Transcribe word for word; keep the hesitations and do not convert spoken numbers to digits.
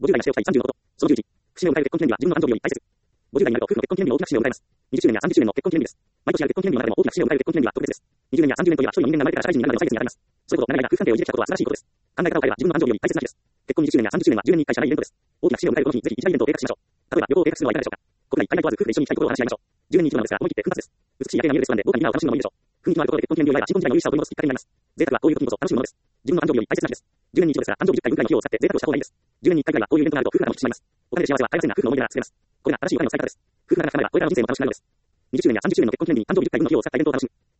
ごじゅう代がしておきたいさんじゅうのこと。そのじゅういち、節目を迎える結婚記念日は自分の誕生日より大切。ごじゅう代になると夫婦の結婚記念日の大きな節目を迎えます。にじゅっしゅうねんやさんじゅっしゅうねんの結婚記念日です。毎年ある結婚記念日の中でも大きな節目を迎える結婚記念日は特別です。にじゅうねんやさんじゅうねんといえば一人の人間が生まれてから社会人になるまでの歳月にあたります。そういうこと、長い間夫婦関係を維持できたことは素晴らしいことです。考え方を変えれば自分の誕生日より大切な日です。結婚にじゅっしゅうねんやさんじゅっしゅうねんはじゅうねんにいっかいしかないイベントです。大きな節目を迎えるこの日、ぜひ一大イベントを計画しましょう。例えば旅行を計画するのはいかがでしょうか。国内、海外問わず夫婦で一緒に行きたいところを話し合いましょう。じゅうねんに一度なのですが、思い切って奮発です。美しい夜景が見えるレストランで豪華にディナーを楽しむのもいいでしょう。雰囲気のあるところで結婚記念日を祝えば新婚時代の優しさを取り戻すきっかけになります。贅沢はこういう時にこそ楽しむものです。自分の誕生日より大切な日です。じゅうねんに一度ですが、誕生日じゅっかい分ぐらいの費用を使って贅沢をした方がいいです。じゅうねんにいっかいぐらいはこういうイベントがあると夫婦が楽しくしまいます。お金で幸せは買えませんが、夫婦の思い出が作れます。これが正しいお金の使い方です。夫婦が仲が深まればこれからの人生も楽しくなるのです。にじゅっしゅうねんやさんじゅっしゅうねんの結婚記念日に誕生日じゅっかい分の費用を使ったイベントを楽しむ。